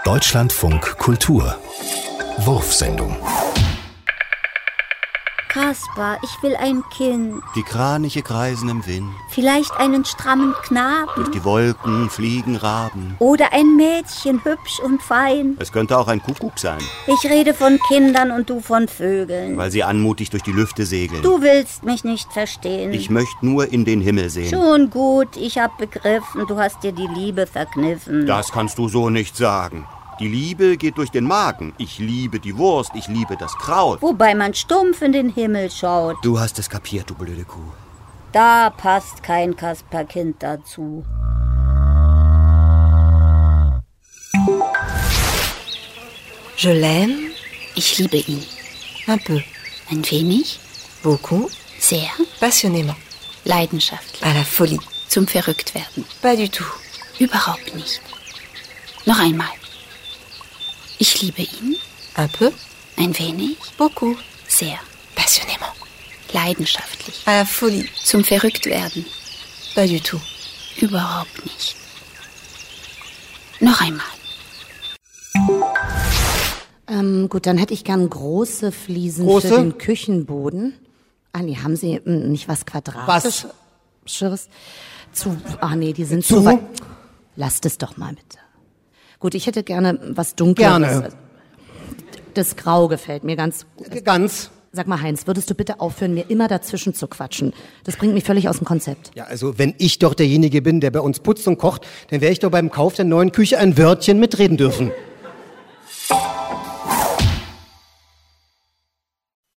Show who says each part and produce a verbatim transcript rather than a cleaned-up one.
Speaker 1: Deutschlandfunk Kultur Wurfsendung.
Speaker 2: Kaspar, ich will ein Kind.
Speaker 3: Die Kraniche kreisen im Wind.
Speaker 2: Vielleicht einen strammen Knaben.
Speaker 3: Durch die Wolken fliegen Raben.
Speaker 2: Oder ein Mädchen, hübsch und fein.
Speaker 3: Es könnte auch ein Kuckuck sein.
Speaker 2: Ich rede von Kindern und du von Vögeln.
Speaker 3: Weil sie anmutig durch die Lüfte segeln.
Speaker 2: Du willst mich nicht verstehen.
Speaker 3: Ich möchte nur in den Himmel sehen.
Speaker 2: Schon gut, ich hab begriffen, du hast dir die Liebe verkniffen.
Speaker 3: Das kannst du so nicht sagen. Die Liebe geht durch den Magen. Ich liebe die Wurst, ich liebe das Kraut.
Speaker 2: Wobei man stumpf in den Himmel schaut.
Speaker 3: Du hast es kapiert, du blöde Kuh.
Speaker 2: Da passt kein Kasperkind dazu.
Speaker 4: Je l'aime.
Speaker 5: Ich liebe ihn.
Speaker 4: Un peu.
Speaker 5: Ein wenig.
Speaker 4: Beaucoup.
Speaker 5: Sehr.
Speaker 4: Passionnément.
Speaker 5: Leidenschaftlich.
Speaker 4: À la folie.
Speaker 5: Zum Verrücktwerden.
Speaker 4: Pas du tout.
Speaker 5: Überhaupt nicht. Noch einmal. Ich liebe ihn.
Speaker 4: Un peu.
Speaker 5: Ein wenig.
Speaker 4: Beaucoup.
Speaker 5: Sehr.
Speaker 4: Passionnément.
Speaker 5: Leidenschaftlich.
Speaker 4: À la folie.
Speaker 5: Zum Verrücktwerden.
Speaker 4: Pas du tout.
Speaker 5: Überhaupt nicht. Noch einmal.
Speaker 6: Ähm, gut, dann hätte ich gern große Fliesen
Speaker 7: Große?
Speaker 6: für den Küchenboden. Ah, nee, haben Sie mh, nicht was Quadratisches?
Speaker 7: Was?
Speaker 6: Zu, ah nee, die sind
Speaker 7: Zu?
Speaker 6: zu weit. Lasst es doch mal bitte. Gut, ich hätte gerne was Dunkleres.
Speaker 7: Gerne.
Speaker 6: Das Grau gefällt mir ganz gut.
Speaker 7: Ganz.
Speaker 6: Sag mal, Heinz, würdest du bitte aufhören, mir immer dazwischen zu quatschen? Das bringt mich völlig aus dem Konzept.
Speaker 7: Ja, also wenn ich doch derjenige bin, der bei uns putzt und kocht, dann wäre ich doch beim Kauf der neuen Küche ein Wörtchen mitreden dürfen.